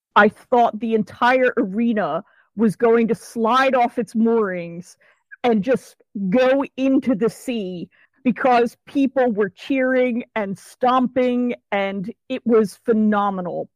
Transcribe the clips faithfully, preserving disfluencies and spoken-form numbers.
I thought the entire arena was going to slide off its moorings and just go into the sea because people were cheering and stomping, and it was phenomenal.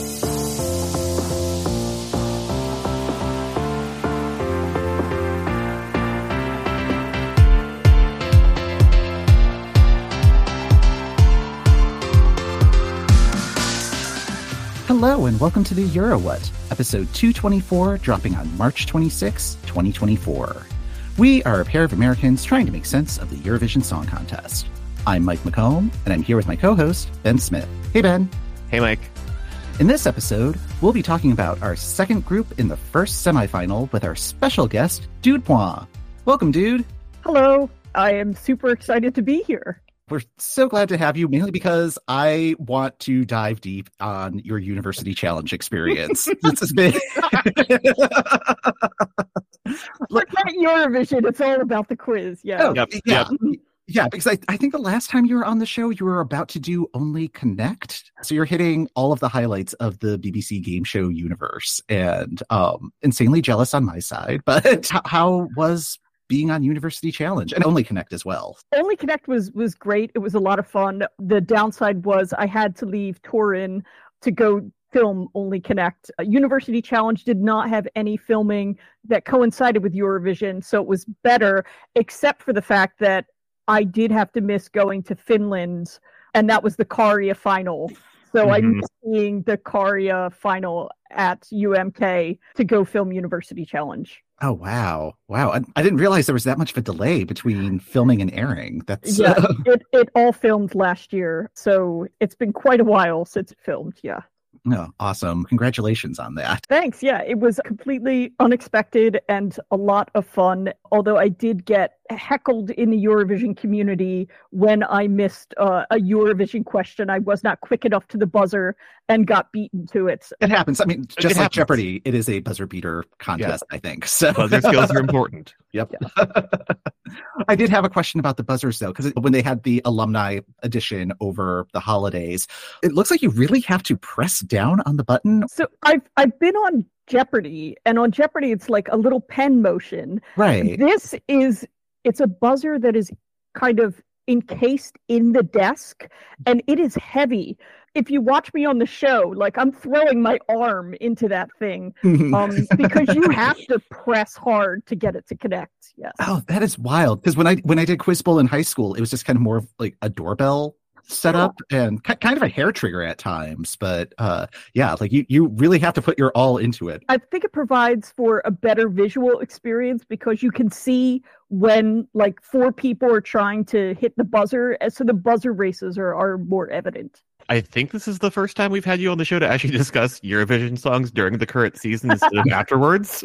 Hello and welcome to the EuroWhat, episode two twenty-four, dropping on March twenty-sixth, twenty twenty-four. We are a pair of Americans trying to make sense of the Eurovision Song Contest. I'm Mike McComb, and I'm here with my co-host, Ben Smith. Hey, Ben. Hey, Mike. In this episode, we'll be talking about our second group in the first semifinal with our special guest, Dude Point. Welcome, Dude. Hello. I am super excited to be here. We're so glad to have you, mainly because I want to dive deep on your University Challenge experience. This has been... Forget Eurovision, it's all about the quiz. Yeah, oh, yep. yeah. Yep. Yeah, because I, I think the last time you were on the show, you were about to do Only Connect. So you're hitting all of the highlights of the B B C game show universe, and um, insanely jealous on my side. But how, how was being on University Challenge and Only Connect as well? Only Connect was was great. It was a lot of fun. The downside was I had to leave Turin to go film Only Connect. Uh, University Challenge did not have any filming that coincided with Eurovision, so it was better, except for the fact that I did have to miss going to Finland, and that was the Käärijä final. So mm-hmm. I missed seeing the Käärijä final at U M K to go film University Challenge. Oh, wow. Wow. I, I didn't realize there was that much of a delay between filming and airing. That's Yeah, uh... it, it all filmed last year. So it's been quite a while since it filmed. Yeah. Oh, awesome. Congratulations on that. Thanks. Yeah, it was completely unexpected and a lot of fun. Although I did get heckled in the Eurovision community when I missed uh, a Eurovision question. I was not quick enough to the buzzer and got beaten to it. It happens. I mean, just it like happens. Jeopardy, it is a buzzer beater contest, yeah. I think. So buzzer skills are important. Yep. Yeah. I did have a question about the buzzers, though, because when they had the alumni edition over the holidays, it looks like you really have to press down on the button. So I've I've been on Jeopardy, and on Jeopardy, it's like a little pen motion. Right. This is, it's a buzzer that is kind of encased in the desk, and it is heavy. If you watch me on the show, like I'm throwing my arm into that thing um, because you have to press hard to get it to connect. Yes. Oh, that is wild. Because when I when I did Quiz Bowl in high school, it was just kind of more of like a doorbell setup yeah. and kind of a hair trigger at times. But uh, yeah, like you, you really have to put your all into it. I think it provides for a better visual experience because you can see when like four people are trying to hit the buzzer. So the buzzer races are, are more evident. I think this is the first time we've had you on the show to actually discuss Eurovision songs during the current season instead of afterwards.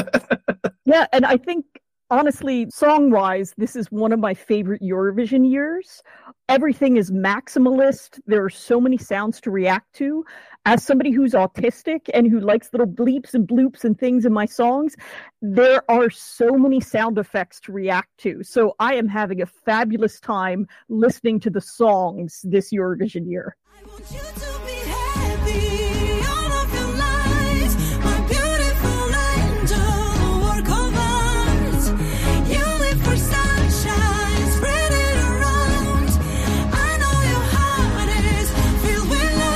Yeah, and I think, honestly, song-wise, this is one of my favorite Eurovision years. Everything is maximalist. There are so many sounds to react to. As somebody who's autistic and who likes little bleeps and bloops and things in my songs, there are so many sound effects to react to. So I am having a fabulous time listening to the songs this Eurovision year. I want you to be happy all of your life, my beautiful angel, work of art. You live for sunshine, spread it around. I know your heart is filled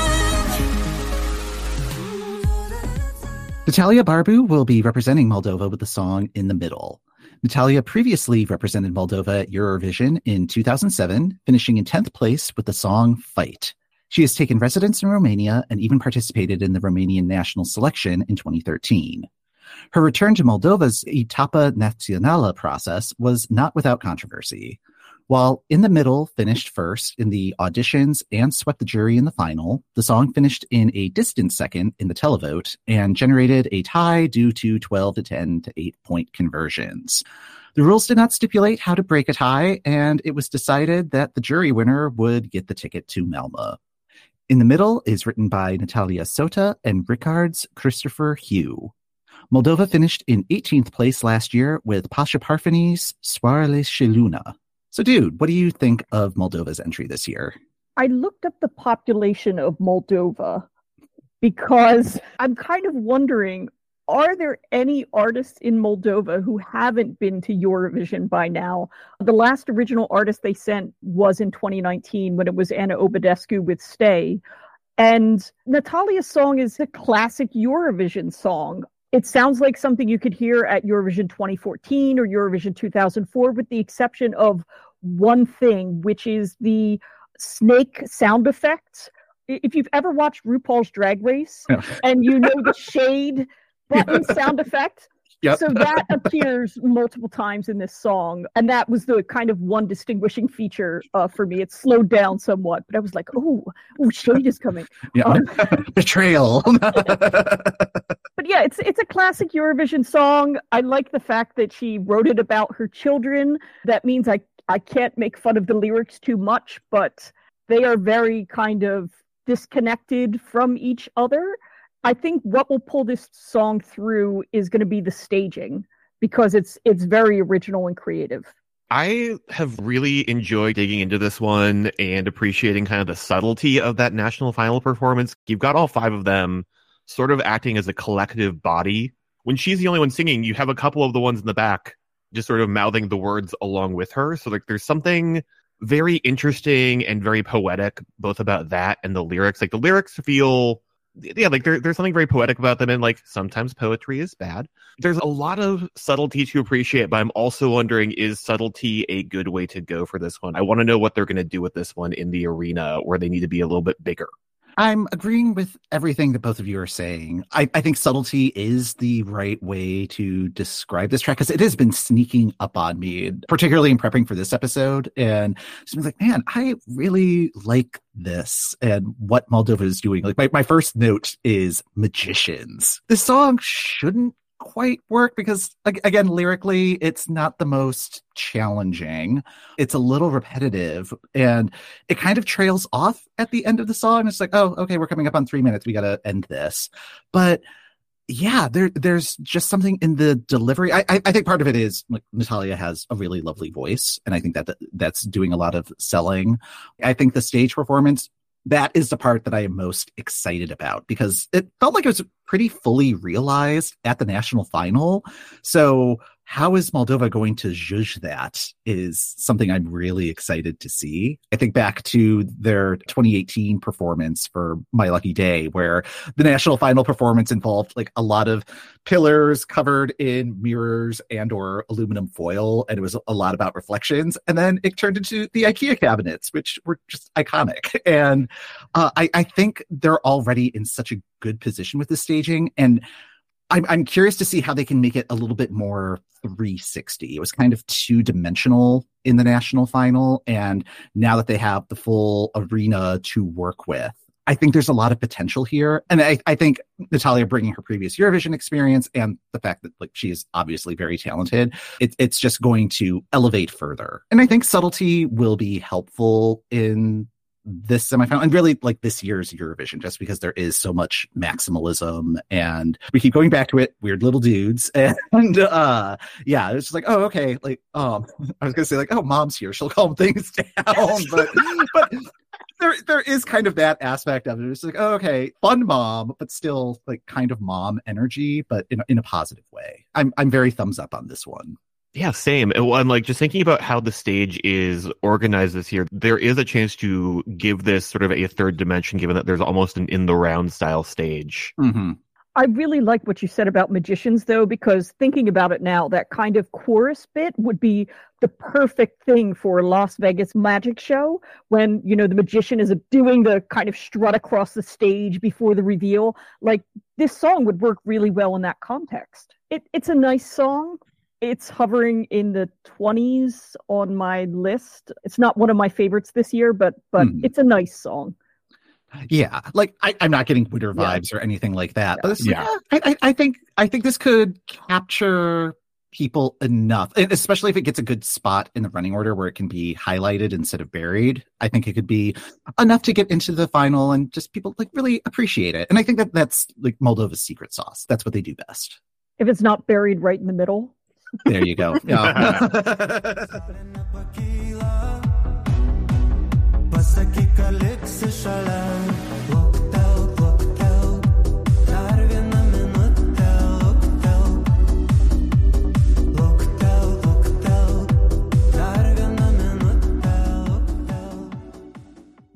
with love. Natalia Barbu will be representing Moldova with the song In the Middle. Natalia previously represented Moldova at Eurovision in two thousand seven, finishing in tenth place with the song Fight. She has taken residence in Romania and even participated in the Romanian national selection in twenty thirteen. Her return to Moldova's Etapa Națională process was not without controversy. While In the Middle finished first in the auditions and swept the jury in the final, the song finished in a distant second in the televote and generated a tie due to twelve to ten to eight point conversions. The rules did not stipulate how to break a tie, and it was decided that the jury winner would get the ticket to Malmö. In the Middle is written by Natalia Sota and Ricards Christopher Hugh. Moldova finished in eighteenth place last year with Pasha Parfeni's Soarele și Luna. So, dude, what do you think of Moldova's entry this year? I looked up the population of Moldova, because I'm kind of wondering, are there any artists in Moldova who haven't been to Eurovision by now? The last original artist they sent was in twenty nineteen when it was Anna Obadescu with Stay. And Natalia's song is a classic Eurovision song. It sounds like something you could hear at Eurovision twenty fourteen or Eurovision two thousand four, with the exception of one thing, which is the snake sound effects. If you've ever watched RuPaul's Drag Race yeah. and you know the shade button sound effect, yep. so that appears multiple times in this song. And that was the kind of one distinguishing feature uh, for me. It slowed down somewhat, but I was like, oh, oh, shade is coming. Yeah. Um, Betrayal. But yeah, it's it's a classic Eurovision song. I like the fact that she wrote it about her children. That means I, I can't make fun of the lyrics too much, but they are very kind of disconnected from each other. I think what will pull this song through is going to be the staging, because it's it's very original and creative. I have really enjoyed digging into this one and appreciating kind of the subtlety of that national final performance. You've got all five of them sort of acting as a collective body. When she's the only one singing, you have a couple of the ones in the back just sort of mouthing the words along with her. So like there's something very interesting and very poetic both about that and the lyrics. Like the lyrics feel, yeah, like there, there's something very poetic about them, and like sometimes poetry is bad. There's a lot of subtlety to appreciate, but I'm also wondering, is subtlety a good way to go for this one? I want to know what they're going to do with this one in the arena where they need to be a little bit bigger. I'm agreeing with everything that both of you are saying. I, I think subtlety is the right way to describe this track, because it has been sneaking up on me, particularly in prepping for this episode. And just been like, man, I really like this and what Moldova is doing. Like my, my first note is magicians. This song shouldn't quite work because, again, lyrically, it's not the most challenging. It's a little repetitive, and it kind of trails off at the end of the song. It's like, oh, okay, we're coming up on three minutes. We got to end this. But yeah, there, there's just something in the delivery. I, I, I think part of it is like Natalia has a really lovely voice, and I think that th- that's doing a lot of selling. I think the stage performance, that is the part that I am most excited about, because it felt like it was pretty fully realized at the national final. So how is Moldova going to judge that is something I'm really excited to see. I think back to their twenty eighteen performance for My Lucky Day, where the national final performance involved like a lot of pillars covered in mirrors and or aluminum foil, and it was a lot about reflections. And then it turned into the IKEA cabinets, which were just iconic. And uh, I, I think they're already in such a good position with the staging, and I'm I'm curious to see how they can make it a little bit more three sixty. It was kind of two-dimensional in the national final, and now that they have the full arena to work with, I think there's a lot of potential here. And I, I think Natalia bringing her previous Eurovision experience and the fact that like she is obviously very talented, it, it's just going to elevate further. And I think subtlety will be helpful in this semifinal and really like this year's Eurovision, just because there is so much maximalism and we keep going back to it, weird little dudes. And uh yeah, it's just like, oh, okay, like um I was gonna say like, oh, mom's here, she'll calm things down. but but there there is kind of that aspect of it. It's like, oh, okay, fun mom, but still like kind of mom energy, but in in a positive way. I'm I'm very thumbs up on this one. Yeah, same. And I'm like just thinking about how the stage is organized this year. There is a chance to give this sort of a third dimension, given that there's almost an in the round style stage. Mm-hmm. I really like what you said about magicians, though, because thinking about it now, that kind of chorus bit would be the perfect thing for a Las Vegas magic show when, you know, the magician is doing the kind of strut across the stage before the reveal. Like, this song would work really well in that context. It, it's a nice song. It's hovering in the twenties on my list. It's not one of my favorites this year, but but hmm. it's a nice song. Yeah, like I, I'm not getting winter vibes yeah. or anything like that. Yeah. But it's, yeah, I, I, I think I think this could capture people enough, especially if it gets a good spot in the running order where it can be highlighted instead of buried. I think it could be enough to get into the final and just people like really appreciate it. And I think that that's like Moldova's secret sauce. That's what they do best. If it's not buried right in the middle. There you go. Yeah.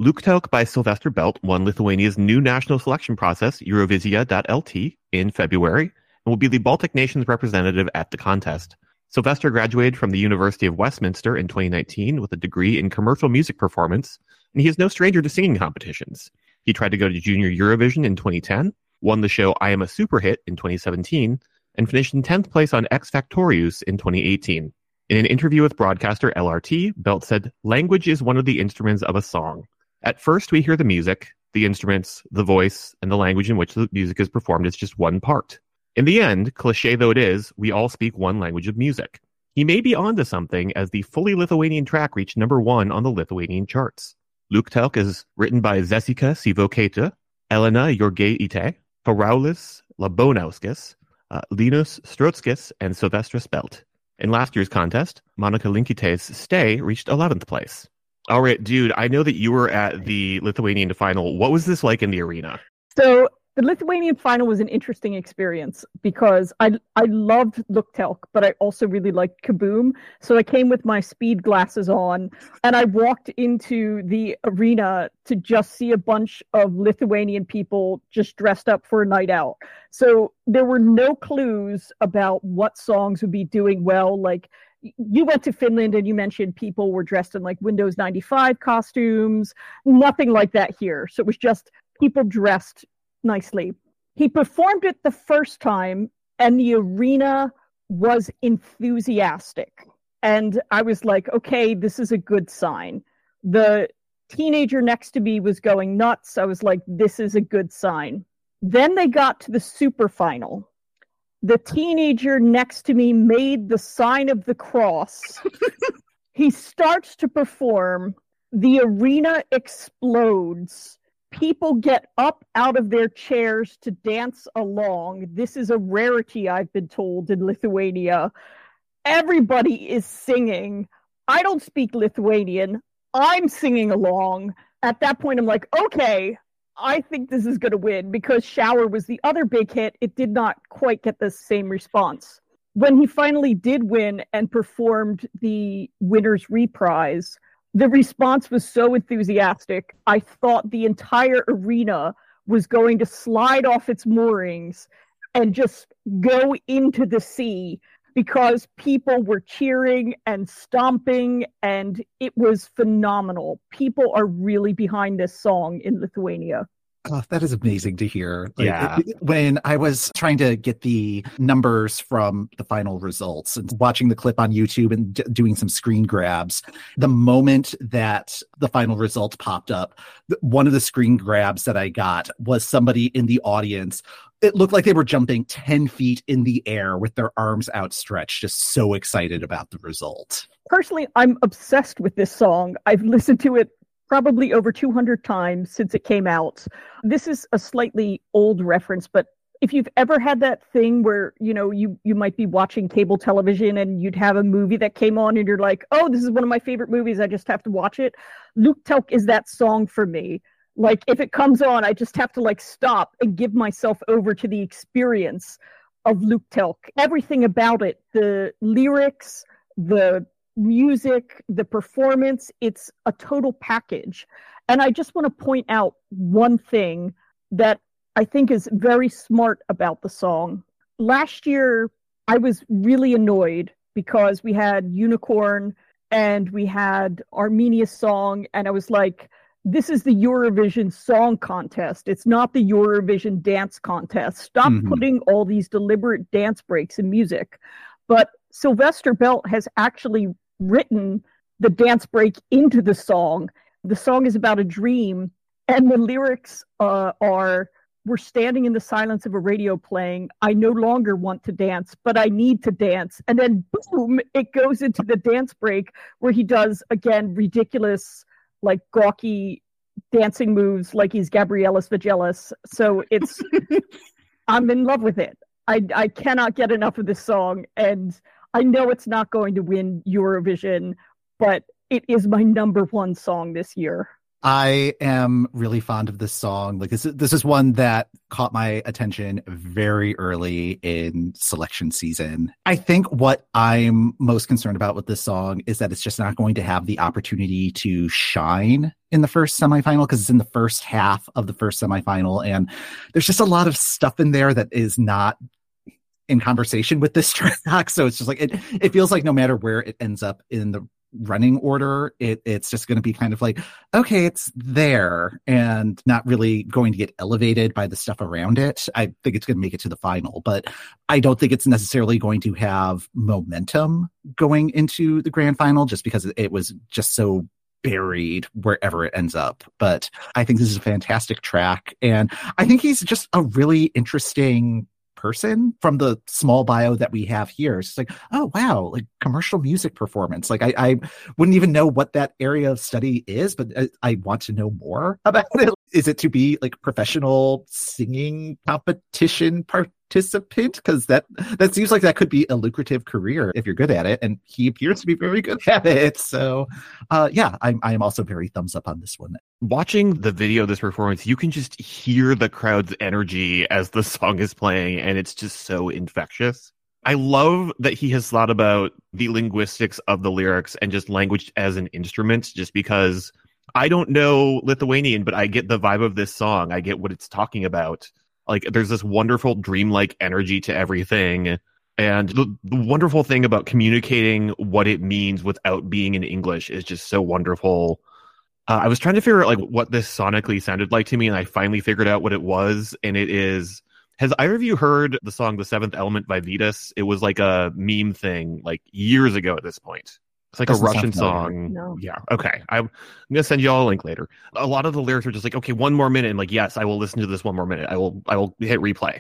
Luktelk by Sylvester Belt won Lithuania's new national selection process, Eurovizija dot L T, in February, and will be the Baltic nation's representative at the contest. Sylvester graduated from the University of Westminster in twenty nineteen with a degree in commercial music performance, and he is no stranger to singing competitions. He tried to go to Junior Eurovision in twenty ten, won the show I Am a Superhit in twenty seventeen, and finished in tenth place on X Factorius in twenty eighteen. In an interview with broadcaster L R T, Belt said, "Language is one of the instruments of a song. At first, we hear the music, the instruments, the voice, and the language in which the music is performed is just one part. In the end, cliche though it is, we all speak one language of music." He may be onto something, as the fully Lithuanian track reached number one on the Lithuanian charts. Luktelk is written by Zesika Sivoketa, Elena Jorgeite, Paraulis Labonauskis, uh, Linus Strotskis, and Silvestris Belt. In last year's contest, Monika Linkite's Stay reached eleventh place. All right, dude, I know that you were at the Lithuanian final. What was this like in the arena? So the Lithuanian final was an interesting experience because I I loved Luktelk, but I also really liked Kaboom. So I came with my speed glasses on, and I walked into the arena to just see a bunch of Lithuanian people just dressed up for a night out. So there were no clues about what songs would be doing well. Like, you went to Finland and you mentioned people were dressed in like Windows ninety-five costumes. Nothing like that here. So it was just people dressed nicely. He performed it the first time and the arena was enthusiastic. And I was like, okay, this is a good sign. The teenager next to me was going nuts. I was like, this is a good sign. Then they got to the super final. The teenager next to me made the sign of the cross. He starts to perform. The arena explodes. People get up out of their chairs to dance along. This is a rarity, I've been told, in Lithuania. Everybody is singing. I don't speak Lithuanian. I'm singing along. At that point, I'm like, okay, I think this is going to win, because Shower was the other big hit. It did not quite get the same response. When he finally did win and performed the winner's reprise, the response was so enthusiastic. I thought the entire arena was going to slide off its moorings and just go into the sea, because people were cheering and stomping, and it was phenomenal. People are really behind this song in Lithuania. Oh, that is amazing to hear. Like, yeah. It, when I was trying to get the numbers from the final results and watching the clip on YouTube and d- doing some screen grabs, the moment that the final result popped up, one of the screen grabs that I got was somebody in the audience. It looked like they were jumping ten feet in the air with their arms outstretched, just so excited about the result. Personally, I'm obsessed with this song. I've listened to it probably over two hundred times since it came out. This is a slightly old reference, but if you've ever had that thing where, you know, you, you might be watching cable television and you'd have a movie that came on and you're like, oh, this is one of my favorite movies, I just have to watch it. Luktelk is that song for me. Like, if it comes on, I just have to like stop and give myself over to the experience of Luktelk. Everything about it, the lyrics, the music, the performance, it's a total package. And I just want to point out one thing that I think is very smart about the song. Last year, I was really annoyed because we had Unicorn and we had Armenia's song, and I was like, this is the Eurovision Song Contest. It's not the Eurovision Dance Contest. Stop mm-hmm. putting all these deliberate dance breaks in music. But Sylvester Belt has actually written the dance break into the song. The song is about a dream, and the lyrics uh, are, we're standing in the silence of a radio playing. I no longer want to dance, but I need to dance. And then boom, it goes into the dance break where he does, again, ridiculous, like gawky dancing moves like he's Gabrielis Vagelis. So it's, I'm in love with it. I, I cannot get enough of this song, and I know it's not going to win Eurovision, but it is my number one song this year. I am really fond of this song. Like this is, this is one that caught my attention very early in selection season. I think what I'm most concerned about with this song is that it's just not going to have the opportunity to shine in the first semifinal because it's in the first half of the first semifinal. And there's just a lot of stuff in there that is not in conversation with this track. So it's just like, it, it feels like no matter where it ends up in the running order, it it's just going to be kind of like, okay, it's there and not really going to get elevated by the stuff around it. I think it's going to make it to the final, but I don't think it's necessarily going to have momentum going into the grand final just because it was just so buried wherever it ends up. But I think this is a fantastic track, and I think he's just a really interesting person from the small bio that we have here. It's like, oh wow, like commercial music performance. Like I, I wouldn't even know what that area of study is, but I, I want to know more about it. Is it to be like professional singing competition participant? Because that that seems like that could be a lucrative career if you're good at it, and he appears to be very good at it. So, uh, yeah, I'm I am also very thumbs up on this one. Watching the video of this performance, you can just hear the crowd's energy as the song is playing, and it's just so infectious. I love that he has thought about the linguistics of the lyrics and just language as an instrument, just because I don't know Lithuanian, but I get the vibe of this song. I get what it's talking about. Like, there's this wonderful dreamlike energy to everything. And the, the wonderful thing about communicating what it means without being in English is just so wonderful. Uh, I was trying to figure out like what this sonically sounded like to me, and I finally figured out what it was. And it is, has either of you heard the song The Seventh Element by Vitas? It was like a meme thing like years ago at this point. It's like Doesn't a Russian song. No. Yeah. Okay. I'm, I'm going to send you all a link later. A lot of the lyrics are just like, okay, one more minute. And like, yes, I will listen to this one more minute. I will, I will hit replay.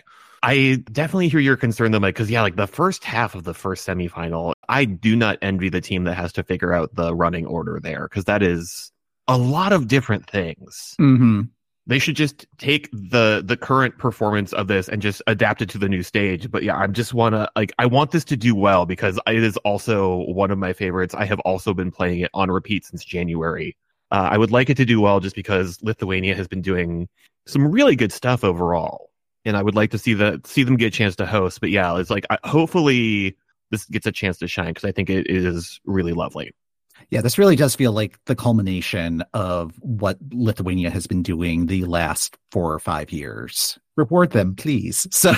I definitely hear your concern though, Mike, because yeah, like the first half of the first semifinal, I do not envy the team that has to figure out the running order there, because that is a lot of different things. Mm-hmm. They should just take the the current performance of this and just adapt it to the new stage. But yeah, I just want to like I want this to do well because it is also one of my favorites. I have also been playing it on repeat since January. Uh, I would like it to do well just because Lithuania has been doing some really good stuff overall, and I would like to see the see them get a chance to host. But yeah, it's like I, hopefully this gets a chance to shine because I think it is really lovely. Yeah, this really does feel like the culmination of what Lithuania has been doing the last four or five years. Reward them, please. So.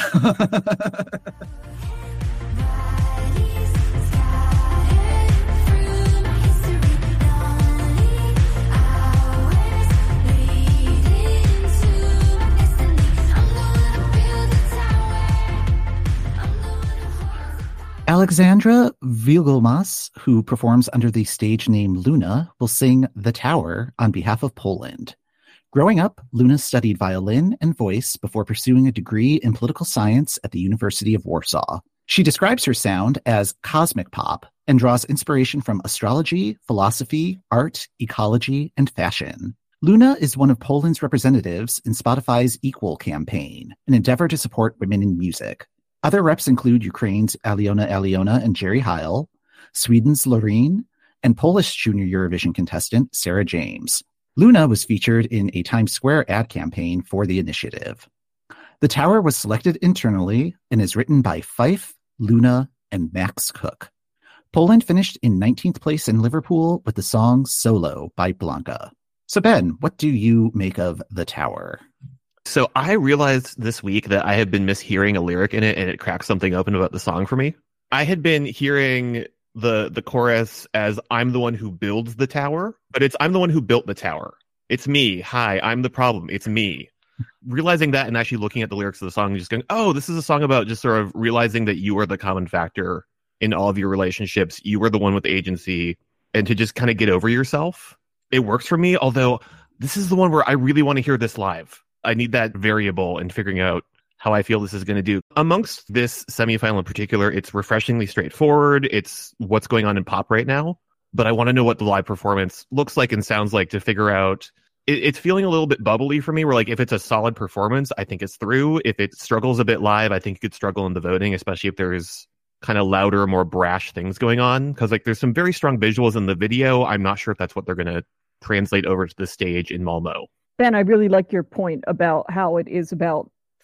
Alexandra Wielgomas, who performs under the stage name Luna, will sing The Tower on behalf of Poland. Growing up, Luna studied violin and voice before pursuing a degree in political science at the University of Warsaw. She describes her sound as cosmic pop and draws inspiration from astrology, philosophy, art, ecology, and fashion. Luna is one of Poland's representatives in Spotify's Equal campaign, an endeavor to support women in music. Other reps include Ukraine's Aliona Aliona and Jerry Heil, Sweden's Loreen, and Polish junior Eurovision contestant Sarah James. Luna was featured in a Times Square ad campaign for the initiative. The Tower was selected internally and is written by Fife, Luna, and Max Cook. Poland finished in nineteenth place in Liverpool with the song Solo by Blanca. So Ben, what do you make of The Tower? So I realized this week that I had been mishearing a lyric in it, and it cracked something open about the song for me. I had been hearing the the chorus as I'm the one who builds the tower, but it's I'm the one who built the tower. It's me. Hi, I'm the problem. It's me. Realizing that and actually looking at the lyrics of the song and just going, oh, this is a song about just sort of realizing that you are the common factor in all of your relationships. You are the one with agency, and to just kind of get over yourself. It works for me, although this is the one where I really want to hear this live. I need that variable in figuring out how I feel this is going to do. Amongst this semifinal in particular, it's refreshingly straightforward. It's what's going on in pop right now. But I want to know what the live performance looks like and sounds like to figure out. It, it's feeling a little bit bubbly for me, where like if it's a solid performance, I think it's through. If it struggles a bit live, I think it could struggle in the voting, especially if there's kind of louder, more brash things going on. Because like there's some very strong visuals in the video. I'm not sure if that's what they're going to translate over to the stage in Malmö. Ben, I really like your point about how it is about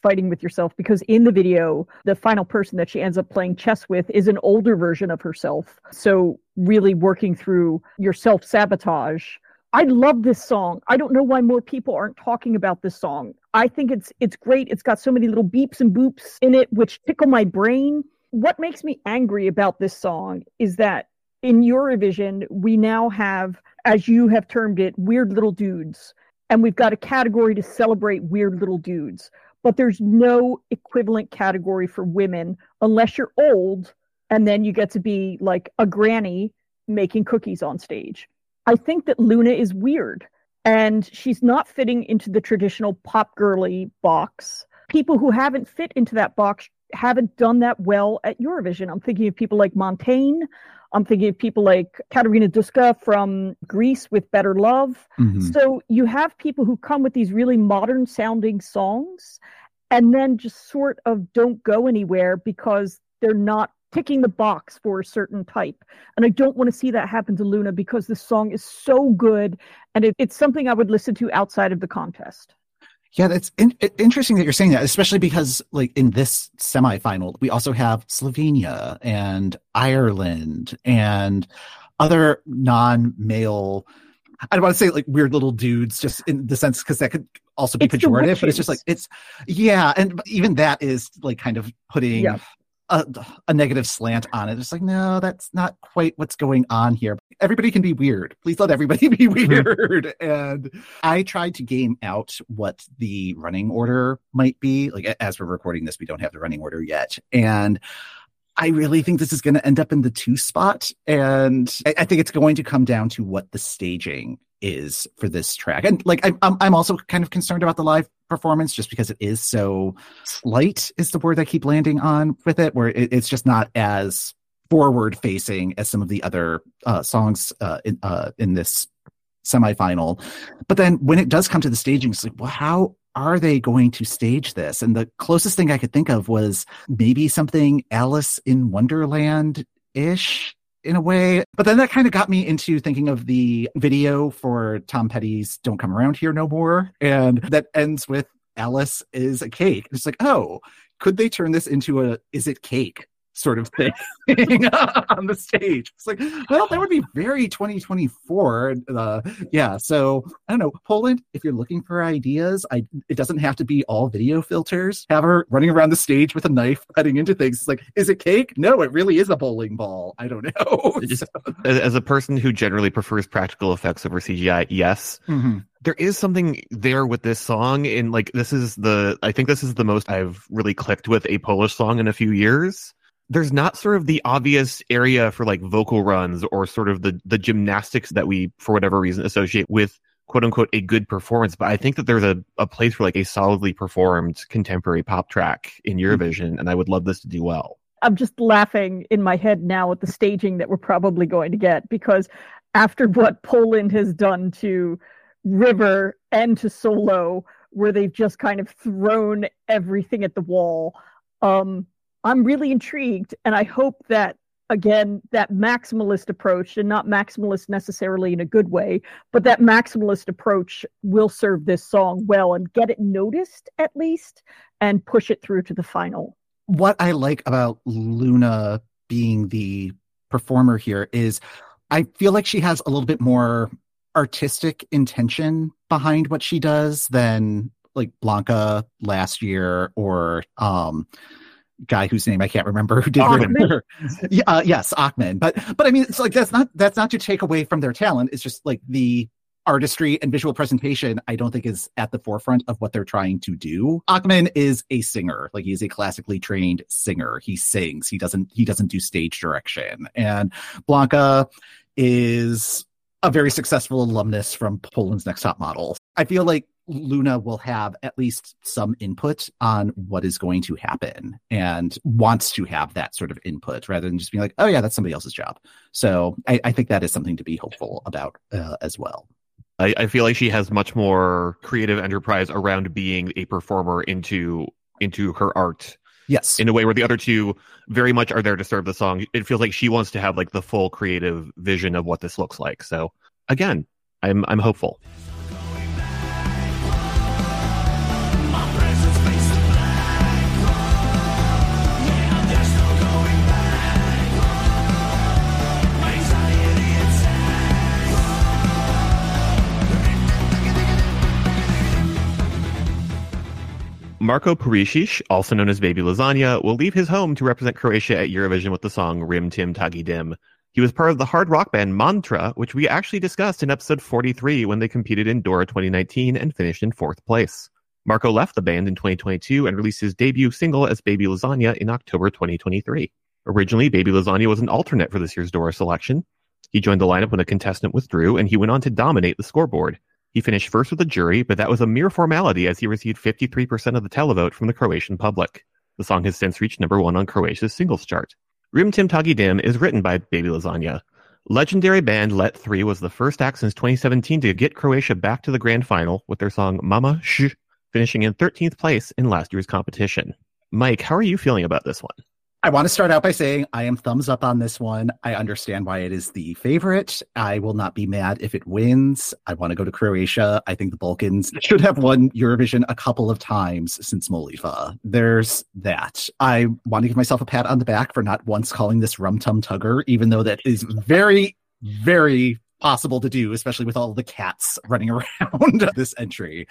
fighting with yourself, because in the video, the final person that she ends up playing chess with is an older version of herself. So really working through your self-sabotage. I love this song. I don't know why more people aren't talking about this song. I think it's it's great. It's got so many little beeps and boops in it, which tickle my brain. What makes me angry about this song is that in Eurovision, we now have, as you have termed it, weird little dudes. And we've got a category to celebrate weird little dudes. But there's no equivalent category for women unless you're old, and then you get to be like a granny making cookies on stage. I think that Luna is weird, and she's not fitting into the traditional pop girly box. People who haven't fit into that box haven't done that well at Eurovision. I'm thinking of people like Montaigne. I'm thinking of people like Katarina Duska from Greece with Better Love. Mm-hmm. So you have people who come with these really modern sounding songs and then just sort of don't go anywhere because they're not ticking the box for a certain type. And I don't want to see that happen to Luna, because the song is so good, and it, it's something I would listen to outside of the contest. Yeah, that's in- interesting that you're saying that, especially because, like, in this semifinal, we also have Slovenia and Ireland and other non-male, I don't want to say like weird little dudes, just in the sense, because that could also be it's pejorative, but it's just like, it's, yeah, and even that is like kind of putting yeah. a, a negative slant on it. It's like, no, that's not quite what's going on here. Everybody can be weird. Please let everybody be weird. And I tried to game out what the running order might be. Like, as we're recording this, we don't have the running order yet. And I really think this is going to end up in the two spot. And I, I think it's going to come down to what the staging is for this track. And like, I'm, I'm also kind of concerned about the live performance, just because it is so slight is the word I keep landing on with it, where it, it's just not as forward facing as some of the other uh, songs uh, in, uh, in this semifinal. But then when it does come to the staging, it's like, well, how are they going to stage this? And the closest thing I could think of was maybe something Alice in Wonderland-ish in a way. But then that kind of got me into thinking of the video for Tom Petty's Don't Come Around Here No More. And that ends with Alice is a cake. It's like, oh, could they turn this into a is it cake sort of thing on the stage? It's like, well, that would be very twenty twenty-four. Uh, yeah, so I don't know, Poland, if you're looking for ideas, I it doesn't have to be all video filters. Have her running around the stage with a knife, cutting into things. It's like, is it cake? No, it really is a bowling ball. I don't know. Just, as a person who generally prefers practical effects over C G I, yes. Mm-hmm. There is something there with this song, and like this is the I think this is the most I've really clicked with a Polish song in a few years. There's not sort of the obvious area for like vocal runs or sort of the, the gymnastics that we, for whatever reason, associate with quote unquote a good performance. But I think that there's a, a place for like a solidly performed contemporary pop track in Eurovision, mm-hmm. and I would love this to do well. I'm just laughing in my head now at the staging that we're probably going to get, because after what Poland has done to River and to Solo, where they've just kind of thrown everything at the wall, um, I'm really intrigued, and I hope that, again, that maximalist approach, and not maximalist necessarily in a good way, but that maximalist approach will serve this song well and get it noticed at least and push it through to the final. What I like about Luna being the performer here is I feel like she has a little bit more artistic intention behind what she does than like Blanca last year, or um guy whose name I can't remember who did remember. Yeah, uh, yes, Achman. But but I mean, it's like that's not that's not to take away from their talent. It's just like the artistry and visual presentation, I don't think is at the forefront of what they're trying to do. Achman is a singer, like he's a classically trained singer. He sings. He doesn't he doesn't do stage direction. And Blanca is a very successful alumnus from Poland's Next Top Model. I feel like Luna will have at least some input on what is going to happen and wants to have that sort of input rather than just being like, oh yeah, that's somebody else's job. So I, I think that is something to be hopeful about uh, as well. I, I feel like she has much more creative enterprise around being a performer into into her art. Yes. In a way where the other two very much are there to serve the song. It feels like she wants to have like the full creative vision of what this looks like. So again, I'm I'm hopeful. Marko Perisic, also known as Baby Lasagna, will leave his home to represent Croatia at Eurovision with the song Rim Tim Tagi Dim. He was part of the hard rock band Mantra, which we actually discussed in episode forty-three when they competed in Dora twenty nineteen and finished in fourth place. Marko left the band in twenty twenty-two and released his debut single as Baby Lasagna in October twenty twenty-three. Originally, Baby Lasagna was an alternate for this year's Dora selection. He joined the lineup when a contestant withdrew, and he went on to dominate the scoreboard. He finished first with the jury, but that was a mere formality as he received fifty-three percent of the televote from the Croatian public. The song has since reached number one on Croatia's singles chart. Rim Tim Tagi Dim is written by Baby Lasagna. Legendary band Let three was the first act since twenty seventeen to get Croatia back to the grand final with their song Mama Sh, finishing in thirteenth place in last year's competition. Mike, how are you feeling about this one? I want to start out by saying I am thumbs up on this one. I understand why it is the favorite. I will not be mad if it wins. I want to go to Croatia. I think the Balkans should have won Eurovision a couple of times since Molifa. There's that. I want to give myself a pat on the back for not once calling this Rum Tum Tugger, even though that is very, very possible to do, especially with all the cats running around this entry.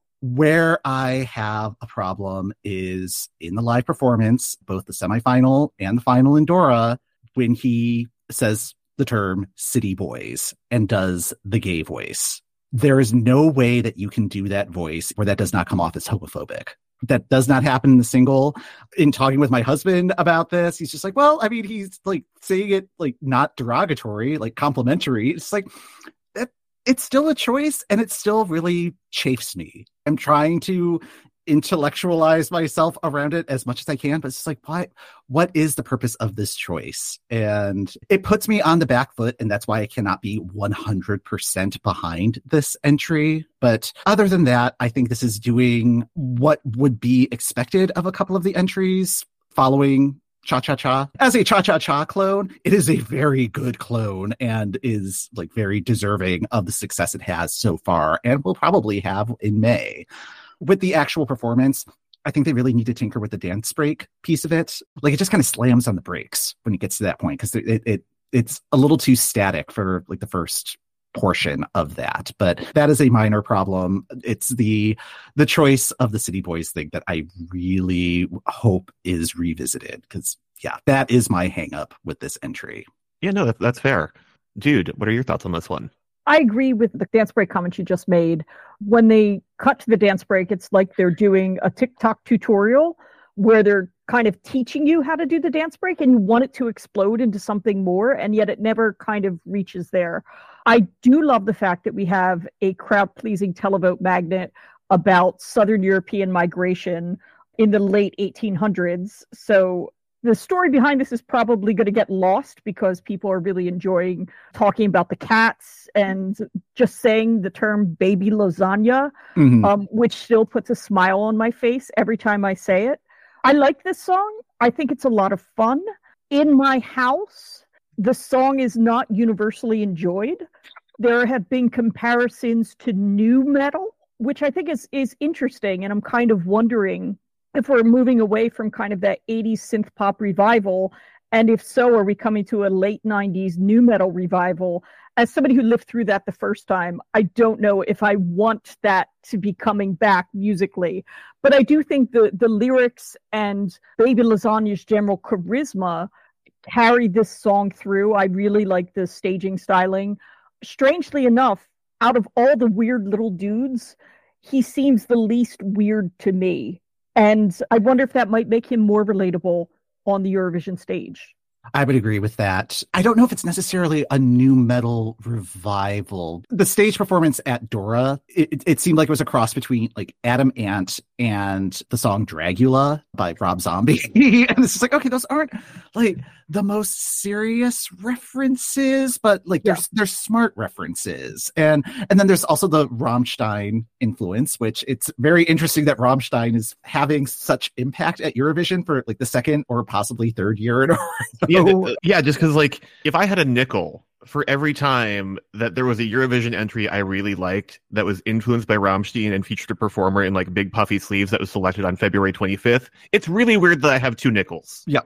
Where I have a problem is in the live performance, both the semifinal and the final in Dora, when he says the term city boys and does the gay voice. There is no way that you can do that voice where that does not come off as homophobic. That does not happen in the single. In talking with my husband about this, he's just like, well, I mean, he's like saying it like not derogatory, like complimentary. It's like, it, it's still a choice and it still really chafes me. I'm trying to intellectualize myself around it as much as I can, but it's just like, what, what is the purpose of this choice? And it puts me on the back foot, and that's why I cannot be one hundred percent behind this entry. But other than that, I think this is doing what would be expected of a couple of the entries following Cha-Cha-Cha. As a Cha-Cha-Cha clone, it is a very good clone and is like very deserving of the success it has so far and will probably have in May. With the actual performance, I think they really need to tinker with the dance break piece of it. Like it just kind of slams on the brakes when it gets to that point because it, it it's a little too static for like the first portion of that, but that is a minor problem. It's the the choice of the City Boys thing that I really hope is revisited, because yeah, that is my hang up with this entry. Yeah, no, that, that's fair. Dude, what are your thoughts on this one? I agree with the dance break comment you just made. When they cut to the dance break, it's like they're doing a TikTok tutorial where they're kind of teaching you how to do the dance break and you want it to explode into something more, and yet it never kind of reaches there. I do love the fact that we have a crowd-pleasing televote magnet about Southern European migration in the late eighteen hundreds. So the story behind this is probably going to get lost because people are really enjoying talking about the cats and just saying the term baby lasagna, mm-hmm. um, which still puts a smile on my face every time I say it. I like this song. I think it's a lot of fun. In my house, the song is not universally enjoyed. There have been comparisons to nu metal, which I think is, is interesting. And I'm kind of wondering if we're moving away from kind of that eighties synth pop revival. And if so, are we coming to a late nineties nu metal revival? As somebody who lived through that the first time, I don't know if I want that to be coming back musically. But I do think the, the lyrics and Baby Lasagna's general charisma carry this song through. I really like the staging styling. Strangely enough, out of all the weird little dudes, he seems the least weird to me. And I wonder if that might make him more relatable on the Eurovision stage. I would agree with that. I don't know if it's necessarily a nu metal revival. The stage performance at Dora, it, it seemed like it was a cross between like Adam Ant and the song Dragula by Rob Zombie. And it's just like, okay, those aren't like the most serious references, but like yeah. there's there's smart references. And and then there's also the Rammstein influence, which it's very interesting that Rammstein is having such impact at Eurovision for like the second or possibly third year in a row. Yeah, yeah, just because like if I had a nickel for every time that there was a Eurovision entry I really liked that was influenced by Rammstein and featured a performer in like big puffy sleeves that was selected on February twenty-fifth, it's really weird that I have two nickels. Yeah.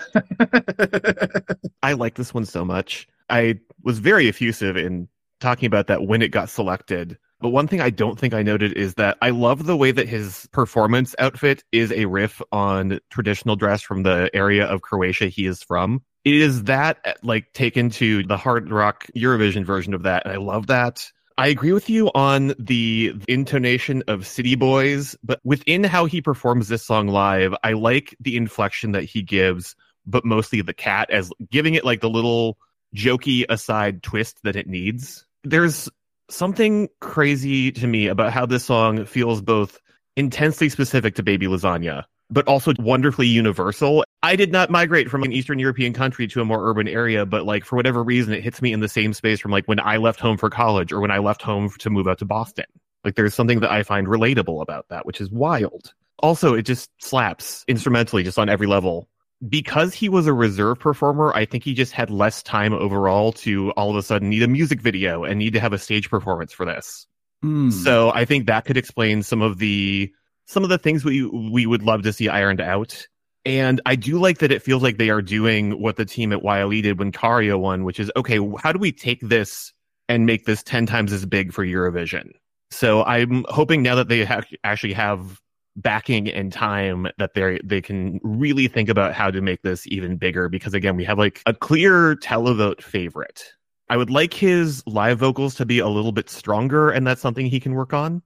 I like this one so much. I was very effusive in talking about that when it got selected But one thing I don't think I noted is that I love the way that his performance outfit is a riff on traditional dress from the area of Croatia he is from. It is that, like, taken to the hard rock Eurovision version of that, and I love that. I agree with you on the intonation of City Boys, but within how he performs this song live, I like the inflection that he gives, but mostly the cat, as giving it like the little jokey aside twist that it needs. There's something crazy to me about how this song feels both intensely specific to Baby Lasagna, but also wonderfully universal. I did not migrate from an Eastern European country to a more urban area, but like for whatever reason, it hits me in the same space from like when I left home for college or when I left home to move out to Boston. Like there's something that I find relatable about that, which is wild. Also, it just slaps instrumentally just on every level. Because he was a reserve performer, I think he just had less time overall to all of a sudden need a music video and need to have a stage performance for this. Mm. So I think that could explain some of the some of the things we we would love to see ironed out. And I do like that it feels like they are doing what the team at Y L E did when Käärijä won, which is, okay, how do we take this and make this ten times as big for Eurovision? So I'm hoping now that they ha- actually have backing and time that they they can really think about how to make this even bigger, because again, we have like a clear televote favorite. I would like his live vocals to be a little bit stronger, and that's something he can work on.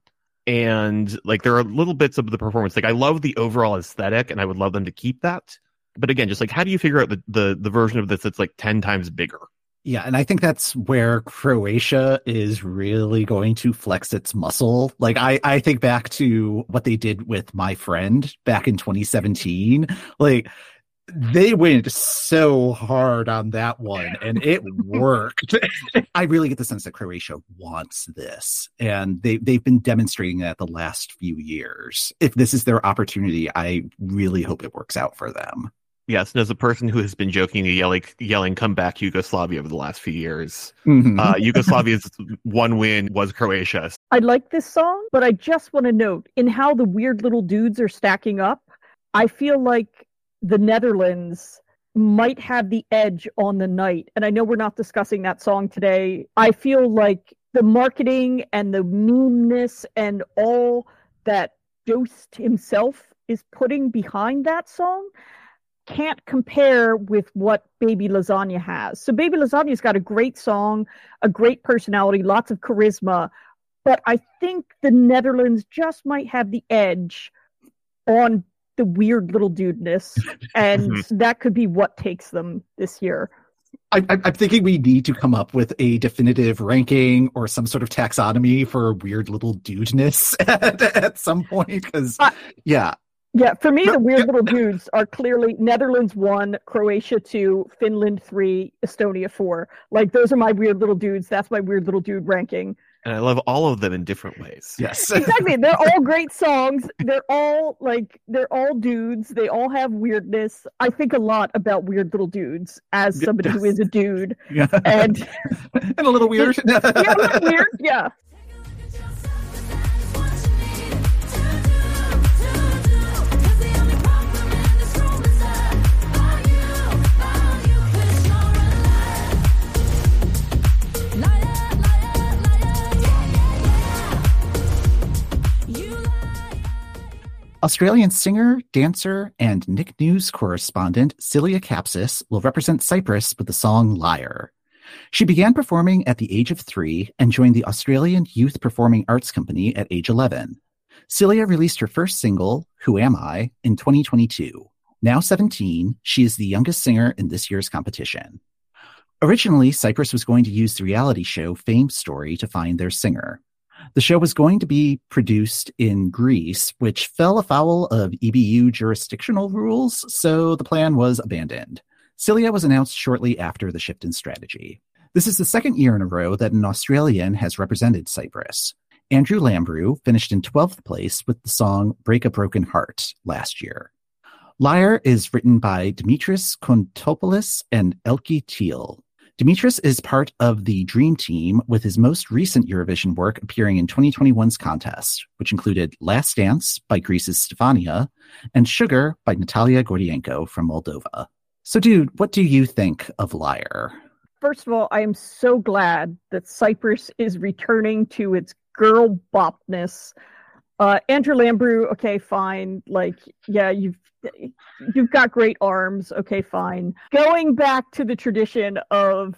And like there are little bits of the performance, like I love the overall aesthetic and I would love them to keep that, but again, just like how do you figure out the the, the version of this that's like ten times bigger? Yeah, and I think that's where Croatia is really going to flex its muscle. Like, I, I think back to what they did with My Friend back in twenty seventeen. Like, they went so hard on that one, and it worked. I really get the sense that Croatia wants this, and they, they've been demonstrating that the last few years. If this is their opportunity, I really hope it works out for them. Yes, and as a person who has been jokingly yelling, yelling "Come back, Yugoslavia" over the last few years, mm-hmm. uh, Yugoslavia's one win was Croatia. I like this song, but I just want to note, in how the weird little dudes are stacking up, I feel like the Netherlands might have the edge on the night. And I know we're not discussing that song today. I feel like the marketing and the meanness and all that Joost himself is putting behind that song can't compare with what Baby Lasagna has. So Baby Lasagna's got a great song, a great personality, lots of charisma, but I think the Netherlands just might have the edge on the weird little dudeness, and that could be what takes them this year. I, I'm thinking we need to come up with a definitive ranking or some sort of taxonomy for weird little dudeness at, at some point, because, uh, yeah. Yeah, for me, the weird little dudes are clearly Netherlands one, Croatia two, Finland three, Estonia four. Like, those are my weird little dudes. That's my weird little dude ranking. And I love all of them in different ways. Yes. Exactly. They're all great songs. They're all, like, they're all dudes. They all have weirdness. I think a lot about weird little dudes as somebody yes. who is a dude. Yeah. And, and a little weird. yeah, a little weird, yeah. Australian singer, dancer, and Nick News correspondent Celia Kapsis will represent Cyprus with the song Liar. She began performing at the age of three and joined the Australian Youth Performing Arts Company at age eleven. Celia released her first single, Who Am I?, in twenty twenty-two. Now seventeen, she is the youngest singer in this year's competition. Originally, Cyprus was going to use the reality show Fame Story to find their singer. The show was going to be produced in Greece, which fell afoul of E B U jurisdictional rules, so the plan was abandoned. Celia was announced shortly after the shift in strategy. This is the second year in a row that an Australian has represented Cyprus. Andrew Lambrou finished in twelfth place with the song Break a Broken Heart last year. Liar is written by Dimitris Kontopoulos and Elke Thiel. Dimitris is part of the Dream Team, with his most recent Eurovision work appearing in twenty twenty-one's contest, which included Last Dance by Greece's Stefania and Sugar by Natalia Gordienko from Moldova. So, dude, what do you think of Liar? First of all, I am so glad that Cyprus is returning to its girl bopness. Uh, Andrew Lambrou, okay, fine. Like, yeah, you've you've got great arms. Okay, fine. Going back to the tradition of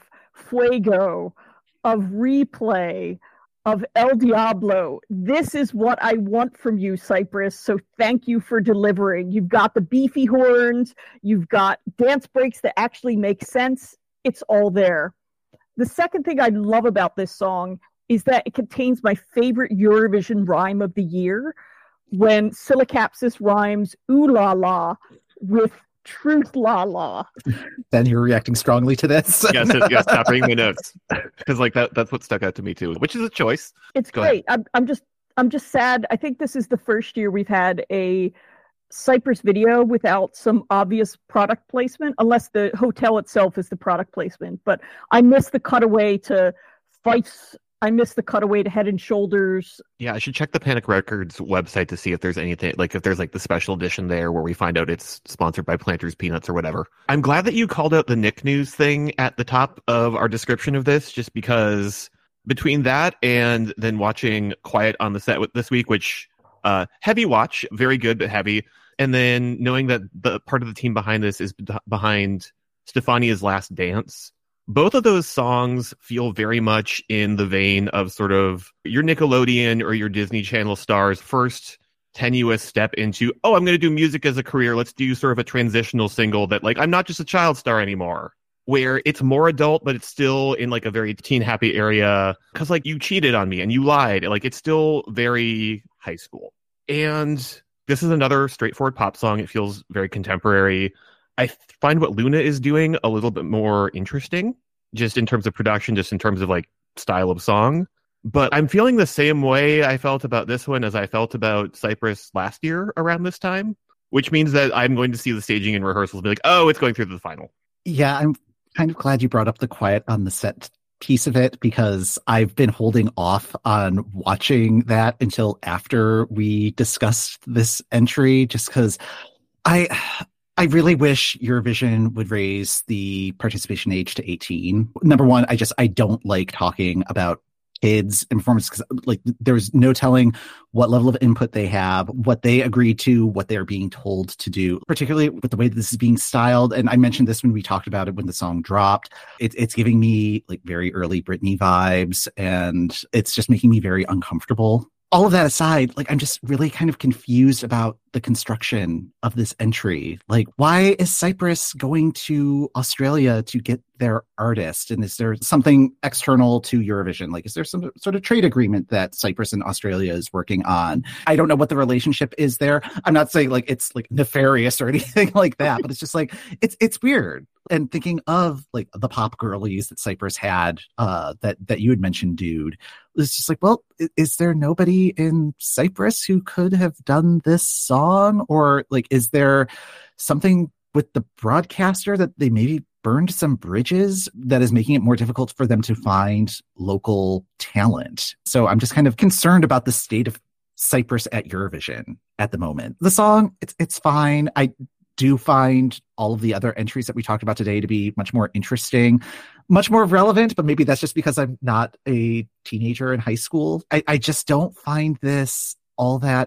Fuego, of Replay, of El Diablo, this is what I want from you, Cypress. So thank you for delivering. You've got the beefy horns. You've got dance breaks that actually make sense. It's all there. The second thing I love about this song is that it contains my favorite Eurovision rhyme of the year, when Silicapsis rhymes ooh la la with truth la la. Then you're reacting strongly to this. yes, it, yes, stop reading my notes. Because like that that's what stuck out to me too, which is a choice. It's Go great. I'm I'm just I'm just sad. I think this is the first year we've had a Cypress video without some obvious product placement, unless the hotel itself is the product placement. But I miss the cutaway to Fife's. I miss the cutaway to Head and Shoulders. Yeah, I should check the Panic Records website to see if there's anything, like if there's like the special edition there where we find out it's sponsored by Planters Peanuts or whatever. I'm glad that you called out the Nick News thing at the top of our description of this, just because between that and then watching Quiet on the Set with this week, which uh, heavy watch, very good but heavy, and then knowing that the part of the team behind this is behind Stefania's Last Dance. Both of those songs feel very much in the vein of sort of your Nickelodeon or your Disney Channel stars' first tenuous step into, oh, I'm going to do music as a career. Let's do sort of a transitional single that, like, I'm not just a child star anymore, where it's more adult, but it's still in like a very teen happy area. Because like you cheated on me and you lied. Like it's still very high school. And this is another straightforward pop song. It feels very contemporary. I find what Luna is doing a little bit more interesting, just in terms of production, just in terms of like style of song. But I'm feeling the same way I felt about this one as I felt about Cypress last year around this time, which means that I'm going to see the staging and rehearsals and be like, oh, it's going through to the final. Yeah, I'm kind of glad you brought up the Quiet on the Set piece of it, because I've been holding off on watching that until after we discussed this entry, just because I... I really wish Eurovision would raise the participation age to eighteen. Number one, I just, I don't like talking about kids in performance, because like there's no telling what level of input they have, what they agree to, what they're being told to do, particularly with the way that this is being styled. And I mentioned this when we talked about it when the song dropped. It, it's giving me like very early Britney vibes, and it's just making me very uncomfortable. All of that aside, like I'm just really kind of confused about the construction of this entry. Like, why is Cypress going to Australia to get their artist? And is there something external to Eurovision? Like, is there some sort of trade agreement that Cypress and Australia is working on? I don't know what the relationship is there. I'm not saying like it's like nefarious or anything like that, but it's just like, it's it's weird. And thinking of like the pop girlies that Cypress had, uh, that, that you had mentioned, dude, it's just like, well, is there nobody in Cyprus who could have done this song? Or like, is there something with the broadcaster that they maybe burned some bridges that is making it more difficult for them to find local talent? So I'm just kind of concerned about the state of Cyprus at Eurovision at the moment. The song, it's it's fine. I do find all of the other entries that we talked about today to be much more interesting, much more relevant, but maybe that's just because I'm not a teenager in high school. I, I just don't find this all that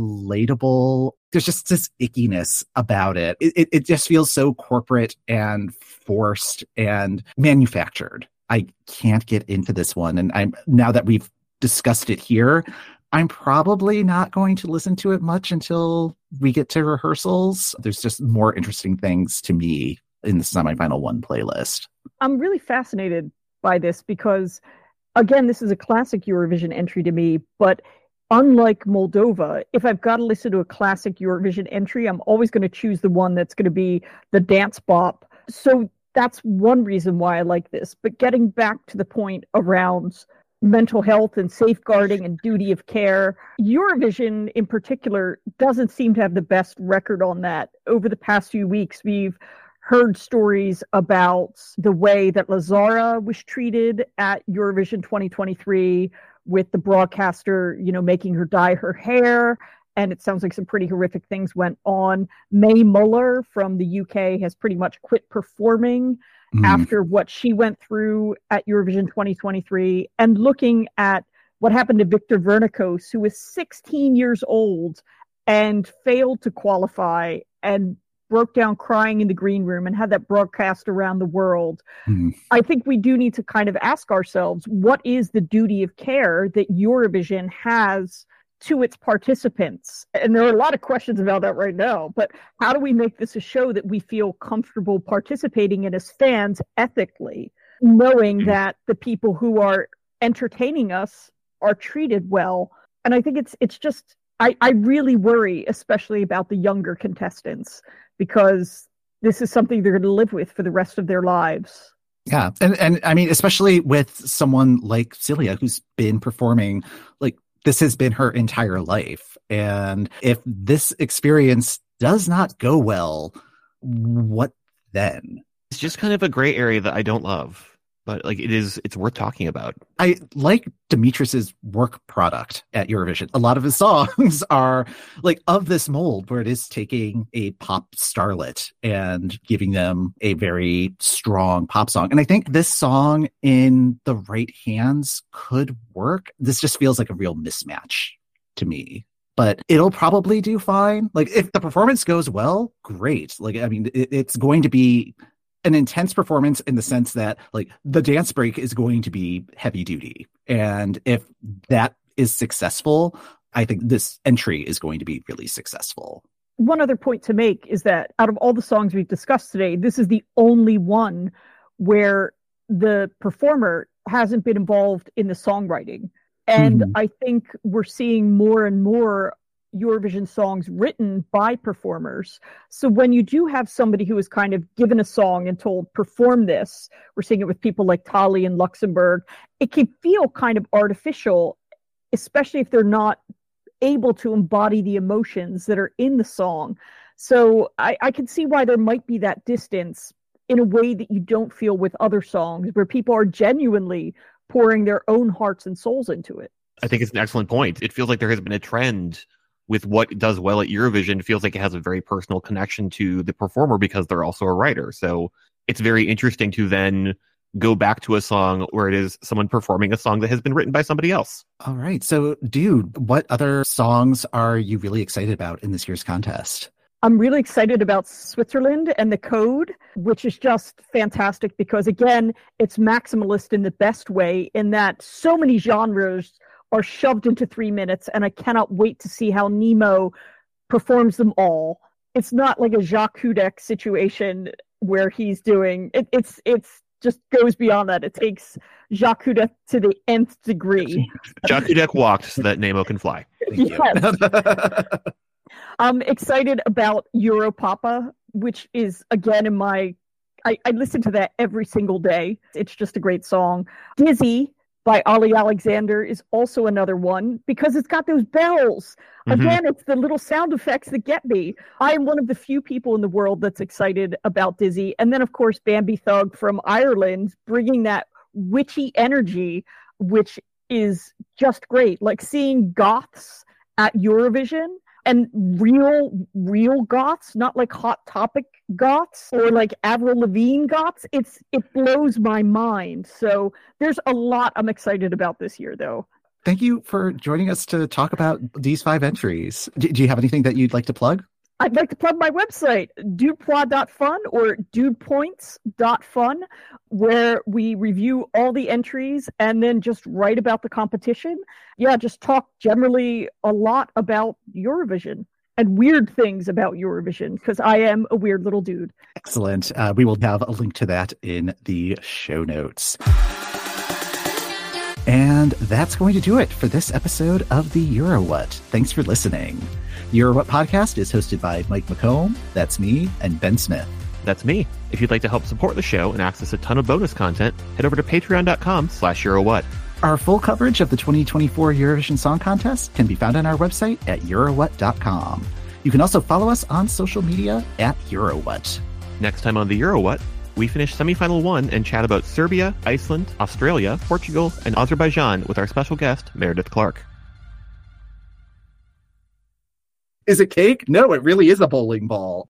relatable. There's just this ickiness about it. It, it. it just feels so corporate and forced and manufactured. I can't get into this one. And I'm now that we've discussed it here, I'm probably not going to listen to it much until we get to rehearsals. There's just more interesting things to me in the semifinal one playlist. I'm really fascinated by this because, again, this is a classic Eurovision entry to me, but unlike Moldova, if I've got to listen to a classic Eurovision entry, I'm always going to choose the one that's going to be the dance bop. So that's one reason why I like this. But getting back to the point around mental health and safeguarding and duty of care, Eurovision in particular doesn't seem to have the best record on that. Over the past few weeks, we've heard stories about the way that Lazara was treated at Eurovision twenty twenty-three, with the broadcaster, you know, making her dye her hair. And it sounds like some pretty horrific things went on. Mae Muller from the U K has pretty much quit performing mm. after what she went through at Eurovision twenty twenty-three. And looking at what happened to Victor Vernicos, who was sixteen years old and failed to qualify and broke down crying in the green room and had that broadcast around the world. Mm. I think we do need to kind of ask ourselves, what is the duty of care that Eurovision has to its participants? And there are a lot of questions about that right now, but how do we make this a show that we feel comfortable participating in as fans ethically, knowing mm. that the people who are entertaining us are treated well? And I think it's it's just, I, I really worry, especially about the younger contestants, because this is something they're going to live with for the rest of their lives. Yeah. And, and I mean, especially with someone like Celia, who's been performing, like, this has been her entire life. And if this experience does not go well, what then? It's just kind of a gray area that I don't love. But like it is, it's worth talking about. I like Dimitris's work product at Eurovision. A lot of his songs are like of this mold, where it is taking a pop starlet and giving them a very strong pop song. And I think this song in the right hands could work. This just feels like a real mismatch to me. But it'll probably do fine. Like if the performance goes well, great. Like, I mean, it, it's going to be an intense performance in the sense that like the dance break is going to be heavy duty. And if that is successful, I think this entry is going to be really successful. One other point to make is that out of all the songs we've discussed today, this is the only one where the performer hasn't been involved in the songwriting. And mm-hmm. I think we're seeing more and more Eurovision songs written by performers. So when you do have somebody who is kind of given a song and told, perform this, we're seeing it with people like Tali in Luxembourg, it can feel kind of artificial, especially if they're not able to embody the emotions that are in the song. So I, I can see why there might be that distance in a way that you don't feel with other songs, where people are genuinely pouring their own hearts and souls into it. I think it's an excellent point. It feels like there has been a trend with what does well at Eurovision. It feels like it has a very personal connection to the performer because they're also a writer. So it's very interesting to then go back to a song where it is someone performing a song that has been written by somebody else. All right. So, dude, what other songs are you really excited about in this year's contest? I'm really excited about Switzerland and The Code, which is just fantastic because, again, it's maximalist in the best way in that so many genres are shoved into three minutes, and I cannot wait to see how Nemo performs them all. It's not like a Jacques Hudek situation where he's doing it. It's it's just goes beyond that. It takes Jacques Hudek to the nth degree. Jacques Hudek walked so that Nemo can fly. Thank yes. I'm excited about Europapa, which is again in my. I, I listen to that every single day. It's just a great song. Dizzy by Ali Alexander is also another one because it's got those bells. Mm-hmm. Again, it's the little sound effects that get me. I am one of the few people in the world that's excited about Dizzy. And then, of course, Bambi Thug from Ireland, bringing that witchy energy, which is just great. Like seeing goths at Eurovision, and real, real goths, not like Hot Topic goths or like Avril Lavigne goths. It's it blows my mind. So there's a lot I'm excited about this year, though. Thank you for joining us to talk about these five entries. Do, do you have anything that you'd like to plug? I'd like to plug my website, dudepois dot fun or dudepoints dot fun, where we review all the entries and then just write about the competition. Yeah, just talk generally a lot about Eurovision and weird things about Eurovision, because I am a weird little dude. Excellent. Uh, we will have a link to that in the show notes. And that's going to do it for this episode of the Euro What. Thanks for listening. Euro What podcast is hosted by Mike McComb, that's me, and Ben Smith. That's me. If you'd like to help support the show and access a ton of bonus content, head over to patreon.com slash EuroWhat. Our full coverage of the twenty twenty-four Eurovision Song Contest can be found on our website at eurowhat dot com. You can also follow us on social media at EuroWhat. Next time on the Euro What, we finish semifinal one and chat about Serbia, Iceland, Australia, Portugal, and Azerbaijan with our special guest, Meredith Clark. Is it cake? No, it really is a bowling ball.